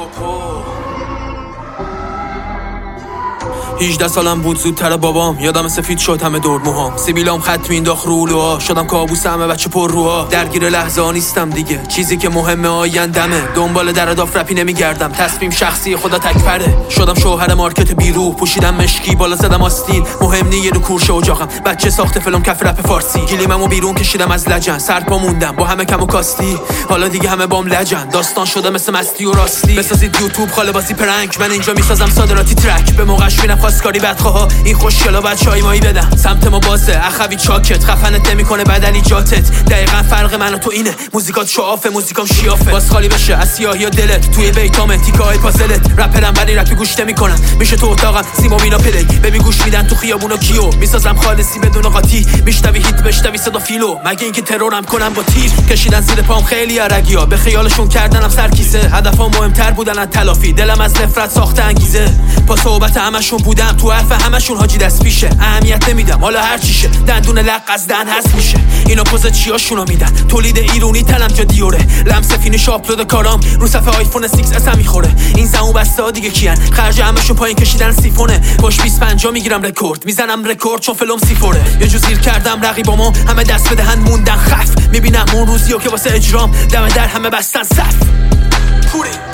18 سالم بود زودتر بابام، یادم سفید شد همه دور موهام، سیبیلام خط مینداخت رو لوها، شدم کابوس همه بچه پر روها. درگیر لحظه ها نیستم دیگه، چیزی که مهمه آیندمه، دنبال دراداف رپی نمیگردم، تصمیم شخصی خدا تکفره. شدم شوهر مارکت بیرو، پوشیدم مشکی بالا زدم آستین، مهم نی یه دو کورشه اجاقم، بچه ساخته فلم کف رپ فارسی، گلیممو بیرون کشیدم از لجن، سر پا موندم با همه کم و کاستی، حالا دیگه همه بام لجن، داستان شده مثل مستی و راستی. بسازید یوتیوب خاله بازی پرنک، من اینجا میسازم صادراتی ترک، به موقعش میرم خواستگاری بدخواها، این خوشگلا بعد چای مایی بدم، سمت ما بازه اخوی چاکت، خفنت نمیکنه بدلی جاتت، دقیقاً فرق من و تو اینه، موزیکات شعافه موزیکام شیافه، باز خالی بشه از سیاهی و دلت، توی بیتام تیکای پازلت، رپرم ولی رپی گوش نمیکنم، میشه تو اتاقم سیما مینا پلی، ببین گوش میدن تو خیابونا کیو، میسازم خالصی بدون قاطی، میشنوی هیت بشنوی صدا فیلو، مگه اینکه ترورم کنم با تیر، کشیدن زیر پام خیلی عرگیا، به خیالشون کردنم سرکیسه، هدفم مهمتر بودن از تلافی، دلم از نفرت ساخته انگیزه، با صحبت همشون بودم تو حرف همشون حاجی دست پیشه، اهمیت نمیدم حالا هر چیشه، دندون لق از دهن هست میشه، اینا پوز چیاشونو میدن، تولید ایرونی تلم جا دیوره، لمس فینیش آپلود کارام رو صفحه آیفون 6s هم میخوره، این زمو بسته دیگه کیان، خرج همشون پایین کشیدن سیفونه، پاش 25 میگیرم رکورد، میزنم رکورد چون فلم سیفوره، یه جو زیر کردم رقیبامو همه دست بدهن موندن خف، میبینم اون روزیو که واسه اجرام دم در همه بستن صف.